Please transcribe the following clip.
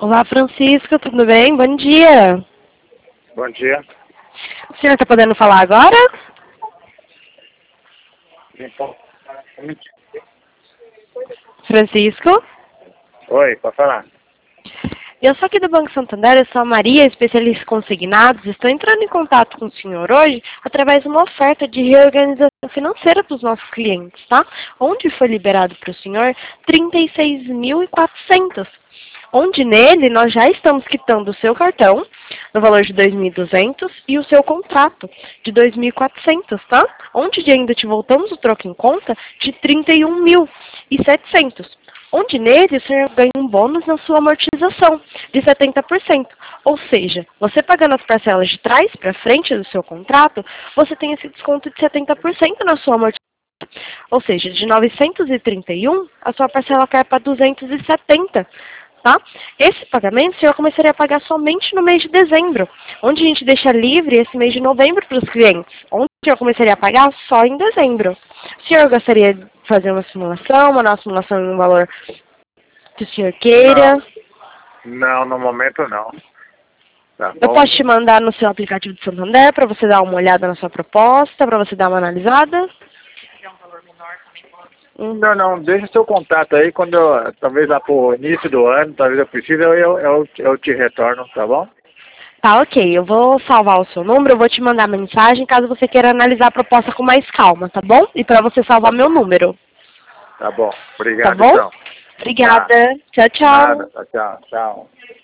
Olá, Francisco, tudo bem? Bom dia. Bom dia. O senhor está podendo falar agora? Então, Francisco? oi, pode falar. Eu sou aqui do Banco Santander, eu sou a Maria, especialista em consignados. Estou entrando em contato com o senhor hoje através de uma oferta de reorganização financeira para os nossos clientes, tá? Onde foi liberado para o senhor 36.400. Onde nele nós já estamos quitando o seu cartão no valor de 2.200 e o seu contrato de 2.400, tá? Onde ainda te voltamos o troco em conta de 31.700. Onde nele o senhor ganha um bônus na sua amortização de 70%. Ou seja, você pagando as parcelas de trás para frente do seu contrato, você tem esse desconto de 70% na sua amortização. Ou seja, de 931, a sua parcela cai para 270. Tá? Esse pagamento o senhor começaria a pagar somente no mês de dezembro, onde a gente deixa livre esse mês de novembro para os clientes, onde o senhor começaria a pagar só em dezembro. O senhor gostaria de fazer uma nova simulação em um valor que o senhor queira? Não, no momento não. Tá Eu bom? posso te mandar no seu aplicativo de Santander para você dar uma olhada na sua proposta, para você dar uma analisada? Não, deixa seu contato aí, quando eu, talvez lá pro início do ano, talvez eu precise, eu te retorno, tá bom? Tá, ok. Eu vou salvar o seu número, eu vou te mandar mensagem caso você queira analisar a proposta com mais calma, tá bom? E para você salvar meu número. Tá bom. Tá Obrigado, bom? então. Obrigada. Tchau, tchau. Nada, tchau.